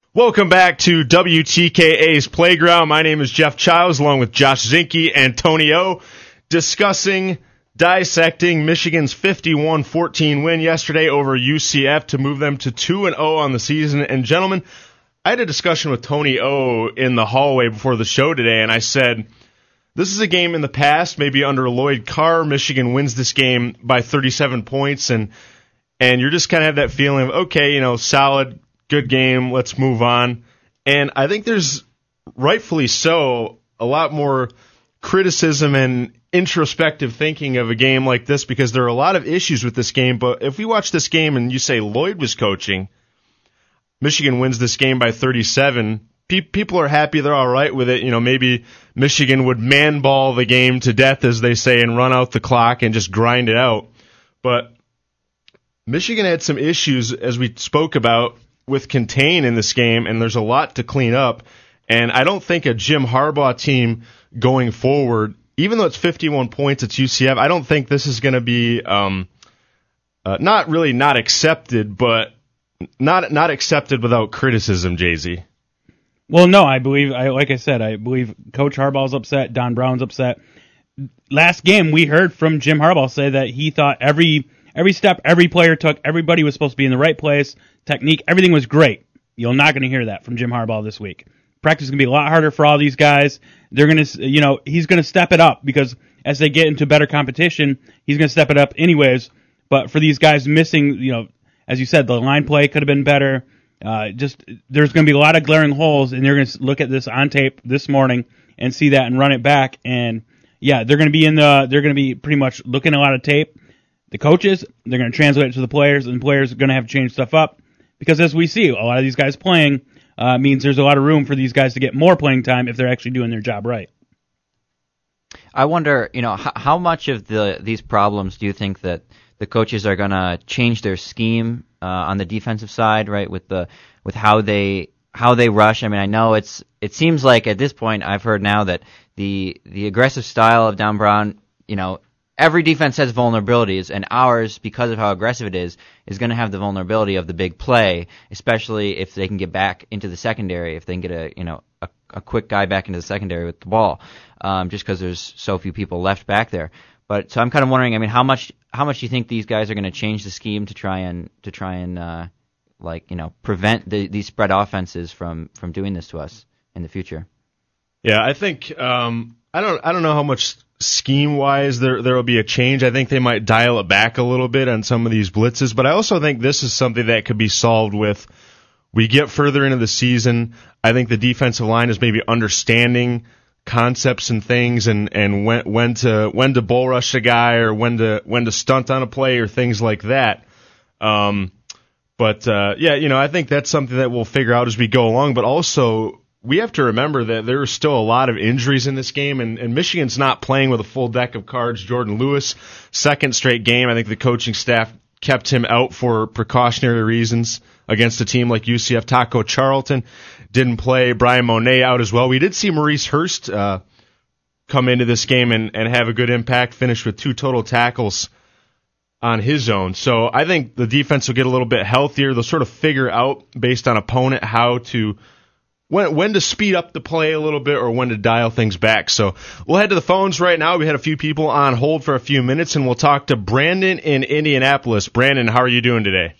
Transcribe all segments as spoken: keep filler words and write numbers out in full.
Welcome back to W T K A's Playground. My name is Jeff Childs, along with Josh Zinke and Tony O, discussing, dissecting Michigan's fifty-one fourteen win yesterday over U C F to move them to two and oh on the season. And gentlemen, I had a discussion with Tony O in the hallway before the show today, and I said, this is a game in the past, maybe under Lloyd Carr, Michigan wins this game by thirty-seven points, and and you're just kind of have that feeling of, okay, you know, solid, good game, let's move on. And I think there's, rightfully so, a lot more criticism and introspective thinking of a game like this because there are a lot of issues with this game. But if we watch this game and you say Lloyd was coaching, Michigan wins this game by thirty-seven, pe- people are happy, they're all right with it. You know, maybe Michigan would man-ball the game to death, as they say, and run out the clock and just grind it out. But Michigan had some issues, as we spoke about, with contain in this game, and there's a lot to clean up. And I don't think a Jim Harbaugh team going forward, even though it's fifty-one points, it's U C F, I don't think this is going to be um, uh, not really not accepted, but not not accepted without criticism, J Z. Well, no, I believe, I like I said, I believe Coach Harbaugh's upset, Don Brown's upset. Last game, we heard from Jim Harbaugh say that he thought every every step every player took, everybody was supposed to be in the right place, technique, everything was great. You're not going to hear that from Jim Harbaugh this week. Practice is going to be a lot harder for all these guys. They're going to, you know, he's going to step it up because as they get into better competition, he's going to step it up anyways. But for these guys missing, you know, as you said, the line play could have been better. Uh, just there's going to be a lot of glaring holes, and they're going to look at this on tape this morning and see that and run it back. And yeah, they're going to be in the, they're going to be pretty much looking at a lot of tape. The coaches, they're going to translate it to the players, and the players are going to have to change stuff up because as we see, a lot of these guys playing uh, means there's a lot of room for these guys to get more playing time if they're actually doing their job right. I wonder, you know, how, how much of the these problems do you think that the coaches are going to change their scheme uh, on the defensive side, right? With the with how they how they rush. I mean, I know it's it seems like at this point I've heard now that the the aggressive style of Don Brown, you know, every defense has vulnerabilities, and ours, because of how aggressive it is, is going to have the vulnerability of the big play, especially if they can get back into the secondary, if they can get a you know a, a quick guy back into the secondary with the ball, um, just because there's so few people left back there. But so I'm kind of wondering, I mean, how much how much do you think these guys are going to change the scheme to try and to try and uh, like you know prevent the, these spread offenses from, from doing this to us in the future? Yeah, I think um, I don't I don't know how much scheme wise there there will be a change. I think they might dial it back a little bit on some of these blitzes, but I also think this is something that could be solved with we get further into the season. I think the defensive line is maybe understanding concepts and things, and, and when when to when to bull rush a guy or when to when to stunt on a play or things like that. Um, but uh, yeah, you know, I think that's something that we'll figure out as we go along. But also, we have to remember that there are still a lot of injuries in this game, and, and Michigan's not playing with a full deck of cards. Jordan Lewis, second straight game. I think the coaching staff kept him out for precautionary reasons against a team like U C F. Taco Charlton didn't play. Brian Monet out as well. We did see Maurice Hurst uh, come into this game and, and have a good impact, finish with two total tackles on his own. So I think the defense will get a little bit healthier. They'll sort of figure out, based on opponent, how to when when to speed up the play a little bit or when to dial things back. So we'll head to the phones right now. We had a few people on hold for a few minutes, and we'll talk to Brandon in Indianapolis. Brandon, how are you doing today?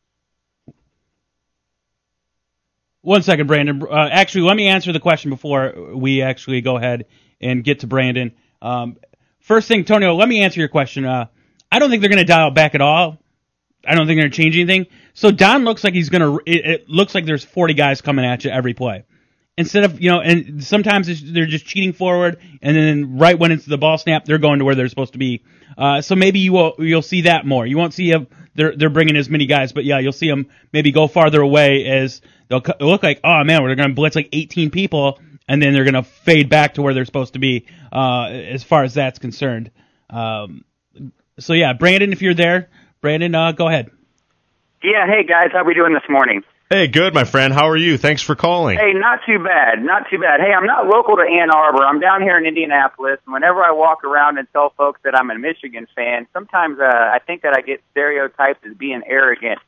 One second, Brandon. Uh, actually, let me answer the question before we actually go ahead and get to Brandon. Um, first thing, Tonio, let me answer your question. Uh, I don't think they're going to dial it back at all. I don't think they're going to change anything. So Don looks like he's going to. It, it looks like there's forty guys coming at you every play. Instead of, you know, and sometimes it's, they're just cheating forward, and then right when it's the ball snap, they're going to where they're supposed to be. Uh, so maybe you will, you'll see that more. You won't see a, they're they're bringing as many guys, but yeah, you'll see them maybe go farther away as they'll look like, oh man, we're going to blitz like eighteen people, and then they're going to fade back to where they're supposed to be uh, as far as that's concerned. Um, so yeah, Brandon, if you're there, Brandon, uh, go ahead. Yeah, hey guys, how we doing this morning? Hey, good, my friend. How are you? Thanks for calling. Hey, not too bad, not too bad. Hey, I'm not local to Ann Arbor. I'm down here in Indianapolis. Whenever I walk around and tell folks that I'm a Michigan fan, sometimes uh, I think that I get stereotyped as being arrogant.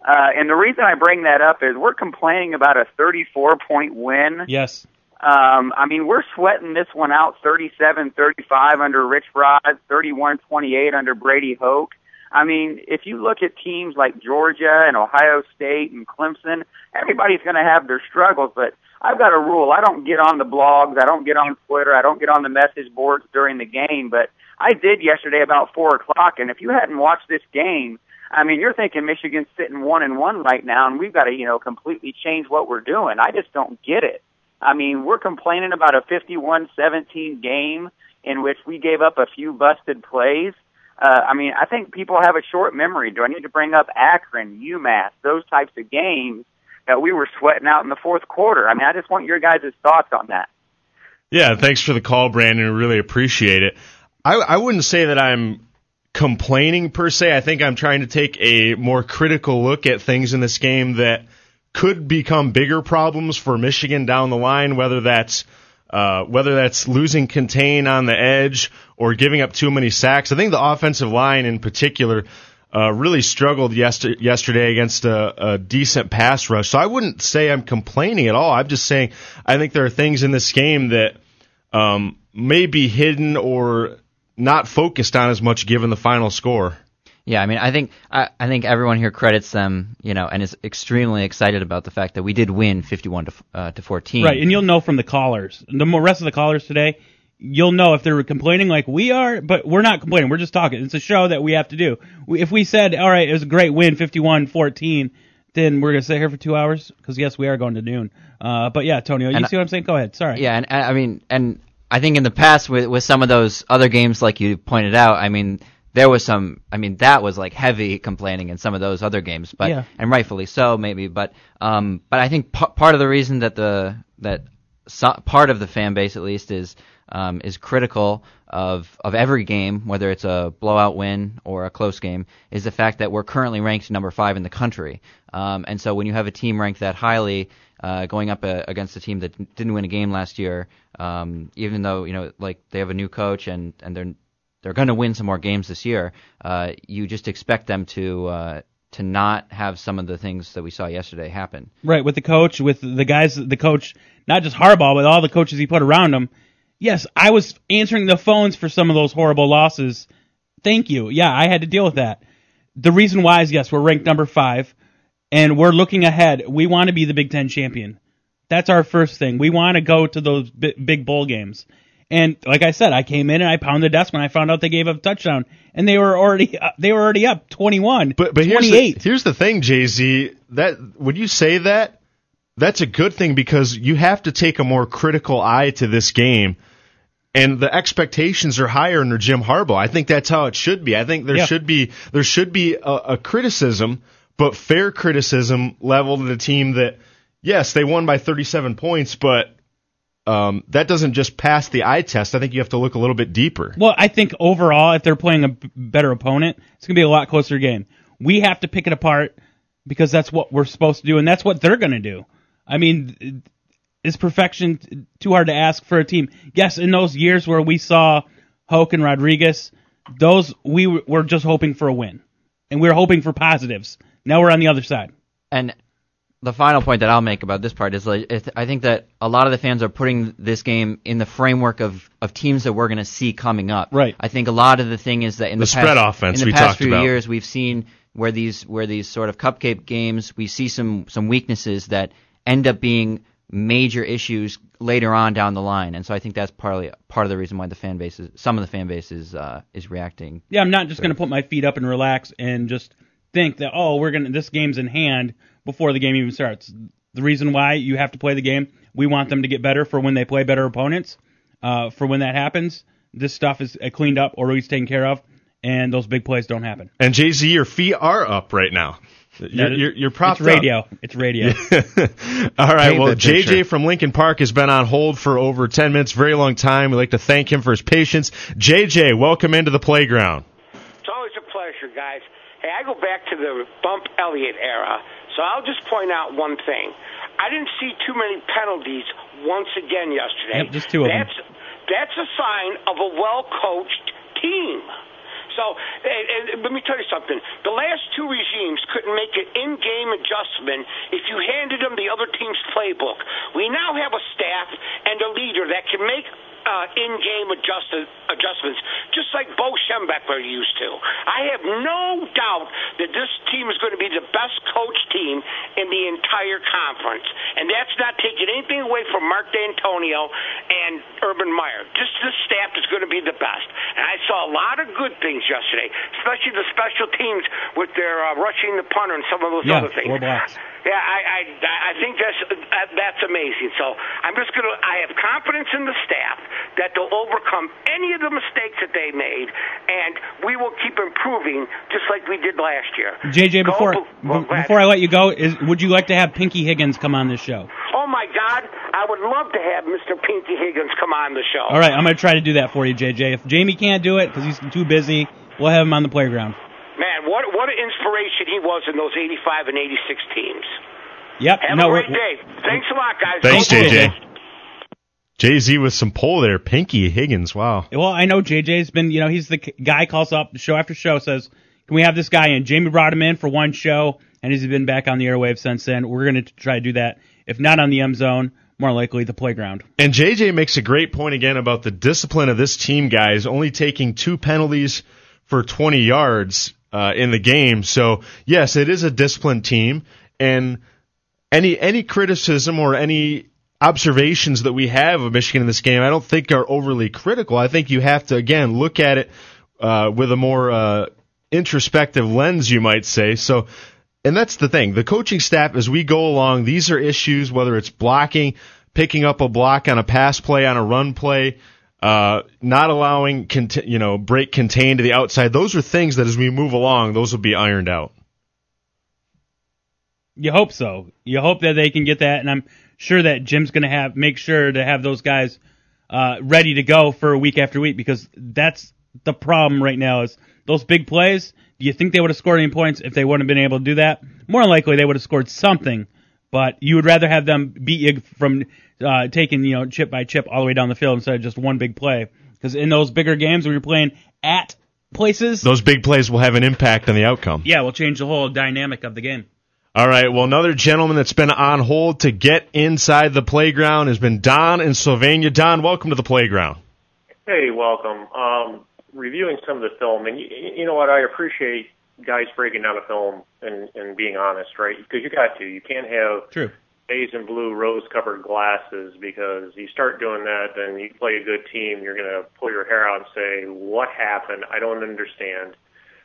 Uh, and the reason I bring that up is we're complaining about a thirty-four point win. Yes. Um, I mean, we're sweating this one out thirty-seven thirty-five under Rich Rod, thirty-one twenty-eight under Brady Hoke. I mean, if you look at teams like Georgia and Ohio State and Clemson, everybody's going to have their struggles, but I've got a rule. I don't get on the blogs. I don't get on Twitter. I don't get on the message boards during the game, but I did yesterday about four o'clock, and if you hadn't watched this game, I mean, you're thinking Michigan's sitting one and one right now, and we've got to, you know, completely change what we're doing. I just don't get it. I mean, we're complaining about a fifty-one seventeen game in which we gave up a few busted plays. Uh, I mean, I think people have a short memory. Do I need to bring up Akron, UMass, those types of games that we were sweating out in the fourth quarter? I mean, I just want your guys' thoughts on that. Yeah, thanks for the call, Brandon. We really appreciate it. I, I wouldn't say that I'm complaining per se. I think I'm trying to take a more critical look at things in this game that could become bigger problems for Michigan down the line, whether that's uh, whether that's losing contain on the edge or giving up too many sacks. I think the offensive line in particular uh, really struggled yester- yesterday against a, a decent pass rush. So I wouldn't say I'm complaining at all. I'm just saying I think there are things in this game that um, may be hidden or not focused on as much given the final score. Yeah, I mean, I think I, I think everyone here credits them, you know, and is extremely excited about the fact that we did win fifty-one to uh, to fourteen. Right, and you'll know from the callers, the rest of the callers today, you'll know if they're complaining like we are, but we're not complaining. We're just talking. It's a show that we have to do. We, if we said, all right, it was a great win, fifty-one fourteen, then we're going to sit here for two hours because, yes, we are going to noon. Uh, but, yeah, Tony, you and see what I'm saying? Go ahead. Sorry. Yeah, and I mean, and I think in the past with with some of those other games, like you pointed out, I mean, there was some, I mean, that was like heavy complaining in some of those other games, but yeah. and rightfully so, maybe. But um, but I think p- part of the reason that the that so, part of the fan base at least is um, is critical of of every game, whether it's a blowout win or a close game, is the fact that we're currently ranked number five in the country. Um, and so when you have a team ranked that highly, uh, going up a, against a team that didn't win a game last year, um, even though you know like they have a new coach and and they're they're going to win some more games this year, uh, you just expect them to uh, to not have some of the things that we saw yesterday happen. Right, with the coach, with the guys, the coach, not just Harbaugh, but all the coaches he put around him. Yes, I was answering the phones for some of those horrible losses. Thank you. Yeah, I had to deal with that. The reason why is, yes, we're ranked number five, and we're looking ahead. We want to be the Big Ten champion. That's our first thing. We want to go to those big bowl games. And like I said, I came in and I pounded the desk when I found out they gave up a touchdown, and they were already uh, they were already up twenty-one, but, but twenty-eight. Here's the, here's the thing, Jay-Z, that when you say that, that's a good thing because you have to take a more critical eye to this game, and the expectations are higher under Jim Harbaugh. I think that's how it should be. I think there yeah. should be there should be a, a criticism, but fair criticism leveled at a team that, yes, they won by thirty-seven points, but Um, that doesn't just pass the eye test. I think you have to look a little bit deeper. Well, I think overall, if they're playing a b- better opponent, it's going to be a lot closer game. We have to pick it apart because that's what we're supposed to do, and that's what they're going to do. I mean, is perfection too hard to ask for a team? Yes, in those years where we saw Hoke and Rodriguez, those we w- were just hoping for a win, and we were hoping for positives. Now we're on the other side. And the final point that I'll make about this part is like, I think that a lot of the fans are putting this game in the framework of, of teams that we're going to see coming up. Right. I think a lot of the thing is that in the, the spread past, offense in the we past talked few about. years we've seen where these where these sort of cupcake games we see some some weaknesses that end up being major issues later on down the line, and so I think that's partly part of the reason why the fan base is, some of the fan base is uh, is reacting. Yeah, I'm not just going to put my feet up and relax and just think that oh we're gonna this game's in hand before the game even starts. The reason why you have to play the game, we want them to get better for when they play better opponents. Uh, for when that happens, this stuff is cleaned up or at least taken care of, and those big plays don't happen. And Jay-Z, your feet are up right now. You're, you're, you're propped It's radio. up. It's radio. All right, Paint well, the J J picture. from Lincoln Park has been on hold for over ten minutes, very long time. We'd like to thank him for his patience. J J, welcome into the playground. It's always a pleasure, guys. Hey, I go back to the Bump Elliott era, so I'll just point out one thing. I didn't see too many penalties once again yesterday. Yep, just two of them. That's, that's a sign of a well-coached team. So, and, and let me tell you something. The last two regimes couldn't make an in-game adjustment if you handed them the other team's playbook. We now have a staff and a leader that can make Uh, in-game adjusted, adjustments, just like Bo Schembechler used to. I have no doubt that this team is going to be the best coached team in the entire conference, and that's not taking anything away from Mark D'Antonio and Urban Meyer. Just this staff is going to be the best, and I saw a lot of good things yesterday, especially the special teams with their uh, rushing the punter and some of those yeah, other things. Four blocks. Yeah, I, I, I think that's that's amazing. So I'm just gonna. I have confidence in the staff that they'll overcome any of the mistakes that they made, and we will keep improving just like we did last year. J J, before go, well, before I let you go, is would you like to have Pinky Higgins come on this show? Oh my God, I would love to have Mister Pinky Higgins come on the show. All right, I'm gonna try to do that for you, J J. If Jamie can't do it because he's too busy, we'll have him on the playground. Man, what what an inspiration he was in those eighty-five and eighty-six teams. Yep. Have no, a great day. Thanks a lot, guys. Thanks, J J. Jay-Z with some pull there. Pinky Higgins, wow. Well, I know J J's been, you know, he's the guy calls up show after show, says, can we have this guy in? Jamie brought him in for one show, and he's been back on the airwaves since then. We're going to try to do that. If not on the M Zone, more likely the playground. And J J makes a great point again about the discipline of this team, guys, only taking two penalties for twenty yards uh, in the game. So, yes, it is a disciplined team, and any any criticism or any observations that we have of Michigan in this game, I don't think are overly critical. I think you have to, again, look at it uh, with a more uh, introspective lens, you might say. So, and that's the thing. The coaching staff, as we go along, these are issues, whether it's blocking, picking up a block on a pass play, on a run play, uh, not allowing, cont- you know, break contain to the outside. Those are things that as we move along, those will be ironed out. You hope so. You hope that they can get that, and I'm sure that Jim's going to have make sure to have those guys uh, ready to go for week after week, because that's the problem right now is those big plays. Do you think they would have scored any points if they wouldn't have been able to do that? More than likely, they would have scored something, but you would rather have them beat you from uh, taking, you know, chip by chip all the way down the field instead of just one big play. Because in those bigger games when you're playing at places, those big plays will have an impact on the outcome. Yeah, will change the whole dynamic of the game. All right, well, another gentleman that's been on hold to get inside the playground has been Don in Sylvania. Don, welcome to the playground. Hey, welcome. Um, reviewing some of the film, and you, you know what, I appreciate guys breaking down a film and, and being honest, right? Because you got to. You can't have True. beige and blue rose-covered glasses, because you start doing that, then you play a good team, you're going to pull your hair out and say, what happened? I don't understand.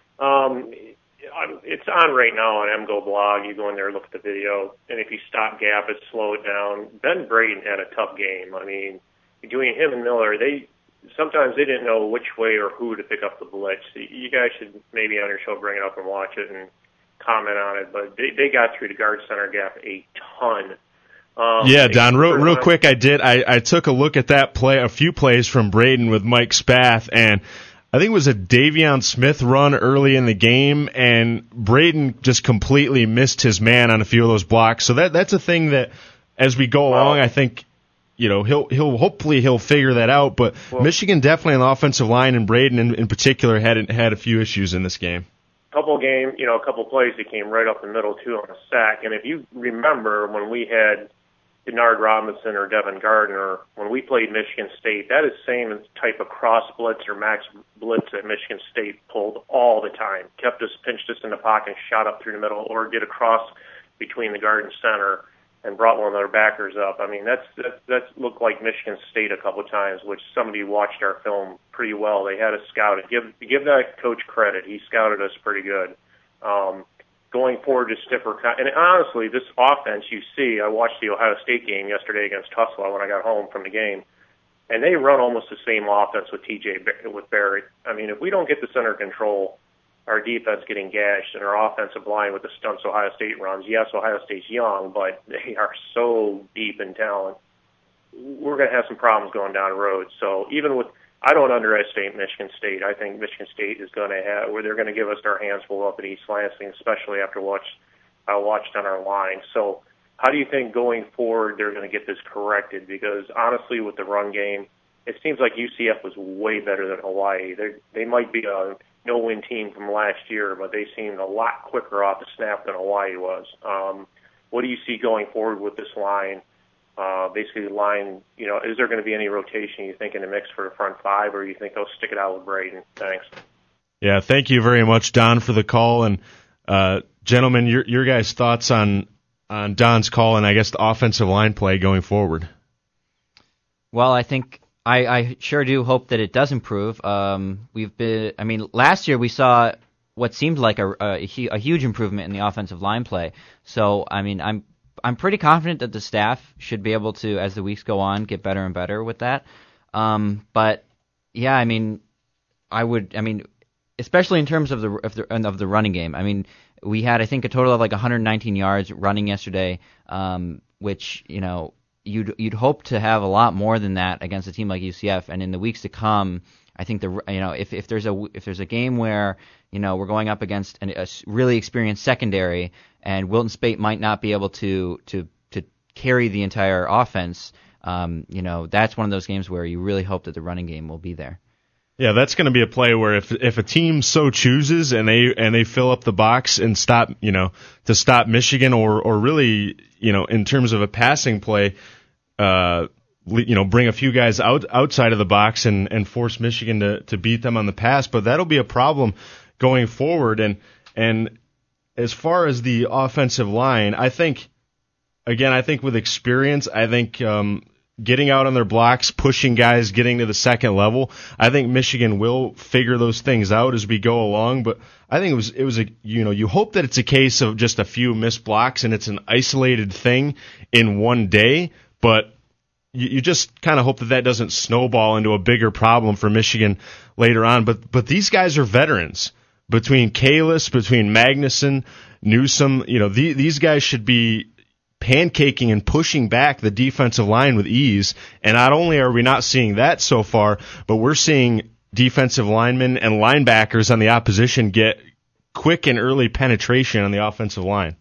Um It's on right now on M G O blog. You go in there, look at the video, and if you stop gap it, slow it down. Ben Braden had a tough game. I mean, between him and Miller, they sometimes they didn't know which way or who to pick up the blitz. You guys should maybe on your show bring it up and watch it and comment on it. But they they got through the guard center gap a ton. Um, yeah, Don, real, real quick, I did. I, I took a look at that play, a few plays from Braden with Mike Spath, and I think it was a Davion Smith run early in the game, and Braden just completely missed his man on a few of those blocks. So that that's a thing that, as we go well, along, I think, you know, he'll he'll hopefully he'll figure that out. But well, Michigan definitely on the offensive line, and Braden in, in particular had had a few issues in this game. Couple game, you know, a couple plays that came right up the middle too on a sack. And if you remember when we had Denard Robinson or Devin Gardner, when we played Michigan State, that is the same type of cross blitz or max blitz that Michigan State pulled all the time. Kept us, pinched us in the pocket, shot up through the middle, or did a cross between the guard and center and brought one of their backers up. I mean, that's that's, that's looked like Michigan State a couple of times, which somebody watched our film pretty well. They had us scouted. Give give that coach credit. He scouted us pretty good. Um, Going forward to stiffer, and honestly, this offense you see, I watched the Ohio State game yesterday against Tulsa when I got home from the game, and they run almost the same offense with T J with Barrett. I mean, if we don't get the center control, our defense getting gashed, and our offensive line with the stunts Ohio State runs. Yes, Ohio State's young, but they are so deep in talent. We're going to have some problems going down the road. So even with I don't underestimate Michigan State. I think Michigan State is going to have, where they're going to give us their hands full up at East Lansing, especially after watch I watched on our line. So, how do you think going forward they're going to get this corrected? Because honestly, with the run game, it seems like U C F was way better than Hawaii. They they might be a no-win team from last year, but they seemed a lot quicker off the snap than Hawaii was. Um, what do you see going forward with this line? Uh, basically, the line, you know, is there going to be any rotation, you think, in the mix for the front five, or you think they'll stick it out with Braden? Thanks. Yeah, thank you very much, Don, for the call. And, uh, gentlemen, your your guys' thoughts on, on Don's call and, I guess, the offensive line play going forward? Well, I think I, I sure do hope that it does improve. Um, we've been, I mean, last year we saw what seemed like a, a, a huge improvement in the offensive line play. So, I mean, I'm I'm pretty confident that the staff should be able to, as the weeks go on, get better and better with that. Um, but yeah, I mean, I would, I mean, especially in terms of the of the of the running game. I mean, we had I think a total of like one hundred nineteen yards running yesterday, um, which you know you'd you'd hope to have a lot more than that against a team like U C F. And in the weeks to come, I think the you know if if there's a if there's a game where you know we're going up against an, a really experienced secondary, and Wilton Speight might not be able to to to carry the entire offense, um, you know that's one of those games where you really hope that the running game will be there. Yeah, that's going to be a play where if if a team so chooses and they and they fill up the box and stop, you know, to stop Michigan or or really, you know, in terms of a passing play, uh, you know, bring a few guys out outside of the box and and force Michigan to to beat them on the pass, but that'll be a problem going forward. And and as far as the offensive line, I think again, I think with experience, I think um getting out on their blocks, pushing guys, getting to the second level. I think Michigan will figure those things out as we go along, but I think it was it was a you know, you hope that it's a case of just a few missed blocks and it's an isolated thing in one day, but you, you just kind of hope that that doesn't snowball into a bigger problem for Michigan later on. But but these guys are veterans. Between Kalis, between Magnuson, Newsome, you know, the, these guys should be pancaking and pushing back the defensive line with ease. And not only are we not seeing that so far, but we're seeing defensive linemen and linebackers on the opposition get quick and early penetration on the offensive line.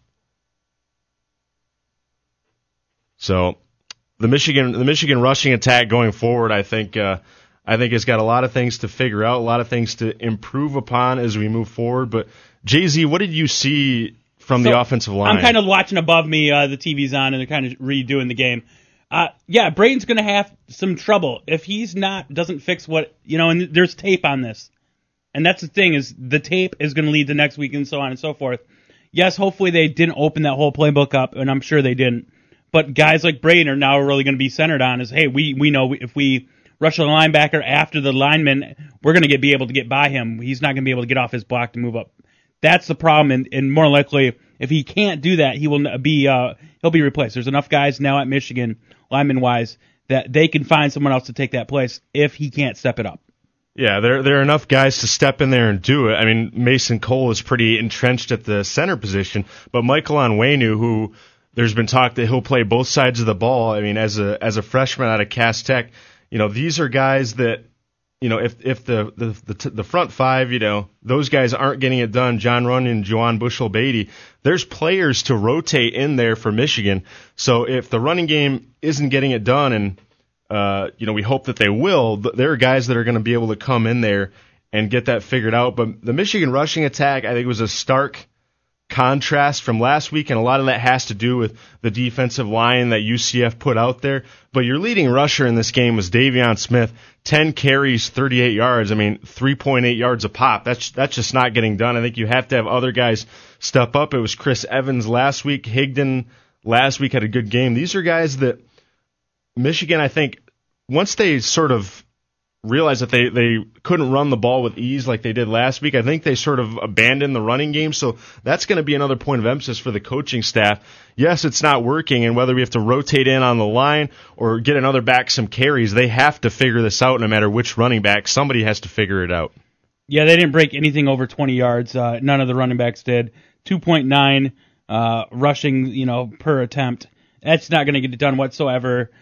So the Michigan the Michigan rushing attack going forward, I think uh, I think has got a lot of things to figure out, a lot of things to improve upon as we move forward. But J Z, what did you see from so the offensive line? I'm kind of watching above me. Uh, the T V's on, and they're kind of redoing the game. Uh, yeah, Braden's going to have some trouble if he's not doesn't fix what you know. And there's tape on this, and that's the thing is the tape is going to lead to next week and so on and so forth. Yes, hopefully they didn't open that whole playbook up, and I'm sure they didn't. But guys like Braden are now really going to be centered on is hey, we we know if we rush the linebacker after the lineman, we're going to get be able to get by him. He's not going to be able to get off his block to move up. That's the problem, and, and more likely, if he can't do that, he will be uh, he'll be replaced. There's enough guys now at Michigan, lineman-wise, that they can find someone else to take that place if he can't step it up. Yeah, there there are enough guys to step in there and do it. I mean, Mason Cole is pretty entrenched at the center position, but Michael Onwenu, who there's been talk that he'll play both sides of the ball. I mean, as a as a freshman out of Cass Tech, you know, these are guys that. You know, if if the the the, the front five, you know, those guys aren't getting it done, John Runyon, Juwan Bushell-Beatty, there's players to rotate in there for Michigan. So if the running game isn't getting it done, and uh, you know, we hope that they will, there are guys that are going to be able to come in there and get that figured out. But the Michigan rushing attack, I think, was a stark contrast from last week, and a lot of that has to do with the defensive line that U C F put out there. But your leading rusher in this game was Davion Smith, ten carries, thirty-eight yards. I mean, three point eight yards a pop. That's that's just not getting done. I think you have to have other guys step up. It was Chris Evans last week. Higdon last week had a good game. These are guys that Michigan, I think, once they sort of realized that they, they couldn't run the ball with ease like they did last week, I think they sort of abandoned the running game. So that's going to be another point of emphasis for the coaching staff. Yes, it's not working, and whether we have to rotate in on the line or get another back some carries, they have to figure this out no matter which running back. Somebody has to figure it out. Yeah, they didn't break anything over twenty yards. Uh, none of the running backs did. two point nine uh, rushing, you know, per attempt. That's not going to get it done whatsoever.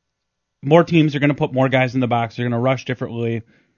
More teams are going to put more guys in the box. They're going to rush differently.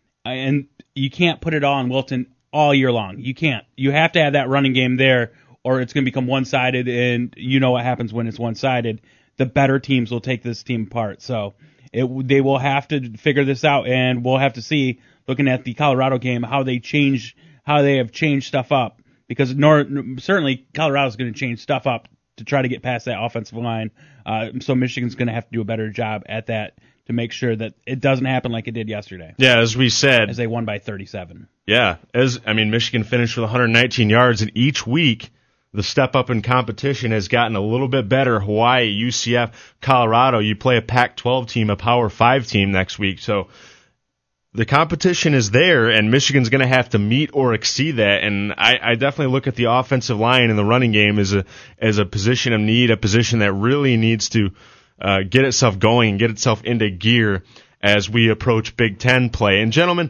And you can't put it all on Wilton all year long. You can't. You have to have that running game there, or it's going to become one-sided, and you know what happens when it's one-sided. The better teams will take this team apart. So it, they will have to figure this out, and we'll have to see, looking at the Colorado game, how they change how they have changed stuff up, because nor, certainly Colorado's going to change stuff up to try to get past that offensive line. Uh, so Michigan's going to have to do a better job at that to make sure that it doesn't happen like it did yesterday. Yeah, as we said. As they won by thirty-seven. Yeah, as I mean, Michigan finished with one hundred nineteen yards, and each week the step up in competition has gotten a little bit better. Hawaii, U C F, Colorado, you play a Pac twelve team, a Power five team next week. So the competition is there, and Michigan's going to have to meet or exceed that. And I, I definitely look at the offensive line and the running game as a as a position of need, a position that really needs to uh, get itself going and get itself into gear as we approach Big Ten play. And gentlemen,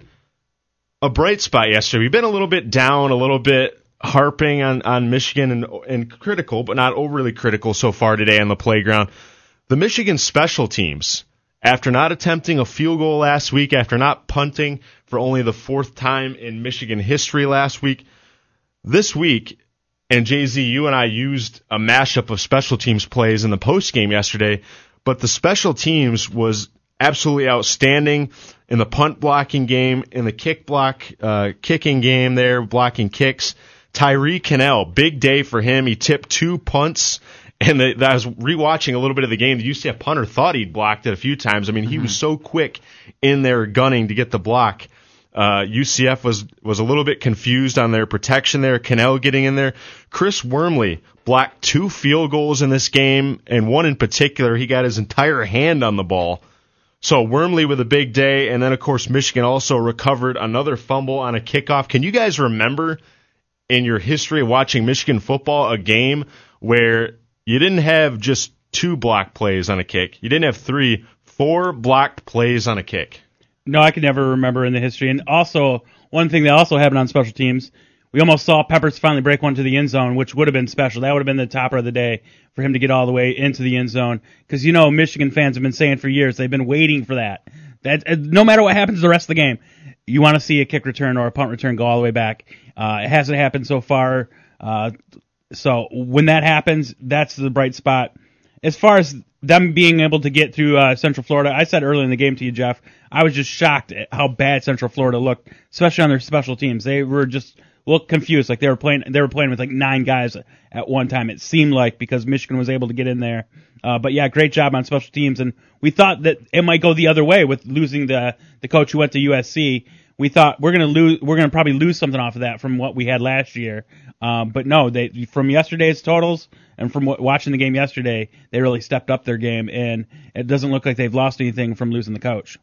a bright spot yesterday. We've been a little bit down, a little bit harping on, on Michigan and, and critical, but not overly critical so far today on the playground. The Michigan special teams, after not attempting a field goal last week, after not punting for only the fourth time in Michigan history last week, this week, and Jay-Z, you and I used a mashup of special teams plays in the postgame yesterday, but the special teams was absolutely outstanding in the punt blocking game, in the kick block, uh, kicking game there, blocking kicks. Tyree Cannell, big day for him. He tipped two punts, and the, I was rewatching a little bit of the game. The U C F punter thought he'd blocked it a few times. I mean, he mm-hmm. was so quick in there gunning to get the block. Uh, U C F was, was a little bit confused on their protection there. Cannell getting in there. Chris Wormley blocked two field goals in this game, and one in particular, he got his entire hand on the ball. So Wormley with a big day, and then, of course, Michigan also recovered another fumble on a kickoff. Can you guys remember in your history of watching Michigan football a game where you didn't have just two block plays on a kick? You didn't have three, four blocked plays on a kick. No, I can never remember in the history. And also, one thing that also happened on special teams, we almost saw Peppers finally break one to the end zone, which would have been special. That would have been the topper of the day for him to get all the way into the end zone. Because, you know, Michigan fans have been saying for years, they've been waiting for that. That no matter what happens the rest of the game, you want to see a kick return or a punt return go all the way back. Uh, it hasn't happened so far. Uh, so when that happens, that's the bright spot. As far as them being able to get through uh, Central Florida, I said earlier in the game to you, Jeff, I was just shocked at how bad Central Florida looked, especially on their special teams. They were just looked confused, like they were playing. They were playing with like nine guys at one time. It seemed like, because Michigan was able to get in there. Uh, but yeah, great job on special teams, and we thought that it might go the other way with losing the the coach who went to U S C. We thought we're gonna lose. We're gonna probably lose something off of that from what we had last year. Um, but no, they from yesterday's totals and from what, watching the game yesterday, they really stepped up their game, and it doesn't look like they've lost anything from losing the coach.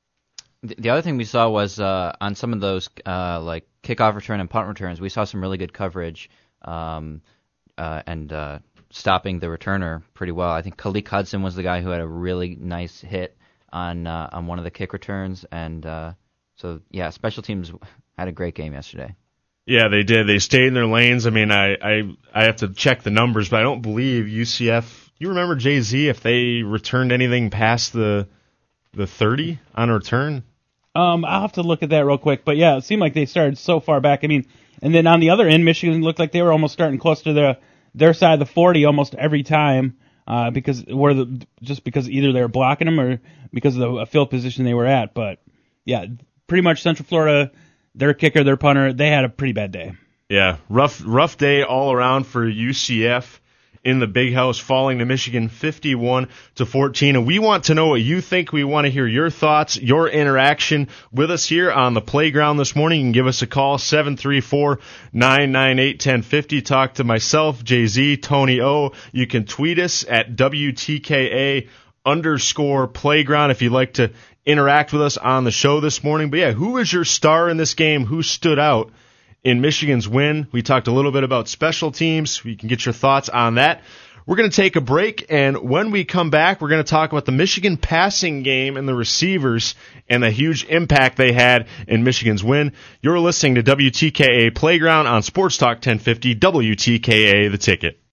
The other thing we saw was uh, on some of those uh, like kickoff return and punt returns, we saw some really good coverage um, uh, and uh, stopping the returner pretty well. I think Kalik Hudson was the guy who had a really nice hit on uh, on one of the kick returns, and uh, so yeah, special teams had a great game yesterday. Yeah, they did. They stayed in their lanes. I mean, I I, I have to check the numbers, but I don't believe U C F. You remember Jay-Z if they returned anything past the the thirty on a return? Um, I'll have to look at that real quick. But yeah, it seemed like they started so far back. I mean, and then on the other end, Michigan looked like they were almost starting close to their their side of the forty almost every time, uh, because where the just because either they were blocking them or because of the field position they were at. But yeah, pretty much Central Florida, their kicker, their punter, they had a pretty bad day. Yeah, rough rough day all around for U C F in the Big House, falling to Michigan fifty-one to fourteen. And we want to know what you think. We want to hear your thoughts, your interaction with us here on the playground this morning. You can give us a call, seven three four, nine nine eight, one zero five zero. Talk to myself, Jay-Z, Tony O. You can tweet us at W T K A underscore playground if you'd like to interact with us on the show this morning. But yeah, who was your star in this game? Who stood out in Michigan's win? We talked a little bit about special teams. We can get your thoughts on that. We're going to take a break, and when we come back, we're going to talk about the Michigan passing game and the receivers and the huge impact they had in Michigan's win. You're listening to W T K A Playground on Sports Talk ten fifty, W T K A The Ticket.